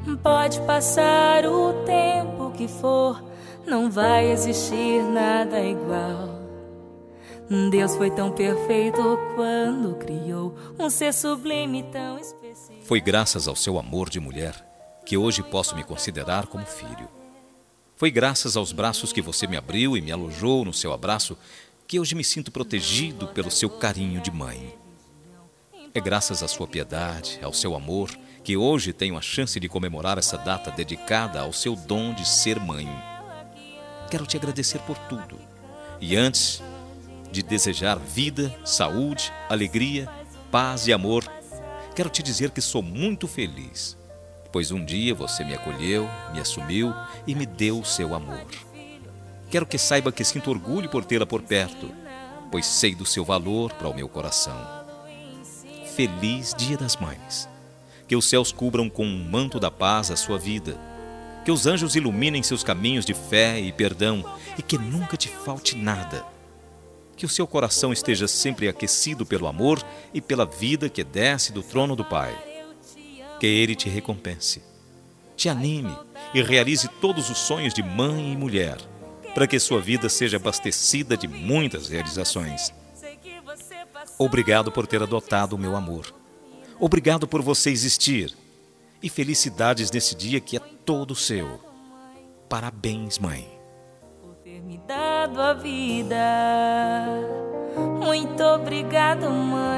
Pode passar o tempo que for, não vai existir nada igual. Deus foi tão perfeito quando criou um ser sublime tão especial. Foi graças ao seu amor de mulher que hoje posso me considerar como filho. Foi graças aos braços que você me abriu e me alojou no seu abraço que hoje me sinto protegido pelo seu carinho de mãe. É graças à sua piedade, ao seu amor, que hoje tenho a chance de comemorar essa data dedicada ao seu dom de ser mãe. Quero te agradecer por tudo. E antes de desejar vida, saúde, alegria, paz e amor, quero te dizer que sou muito feliz, pois um dia você me acolheu, me assumiu e me deu o seu amor. Quero que saiba que sinto orgulho por tê-la por perto, pois sei do seu valor para o meu coração. Feliz Dia das Mães. Que os céus cubram com um manto da paz a sua vida. Que os anjos iluminem seus caminhos de fé e perdão e que nunca te falte nada. Que o seu coração esteja sempre aquecido pelo amor e pela vida que desce do trono do Pai. Que Ele te recompense, te anime e realize todos os sonhos de mãe e mulher, para que sua vida seja abastecida de muitas realizações. Obrigado por ter adotado o meu amor. Obrigado por você existir. E felicidades nesse dia que é todo seu. Parabéns, mãe. Por ter me dado a vida. Muito obrigado, mãe.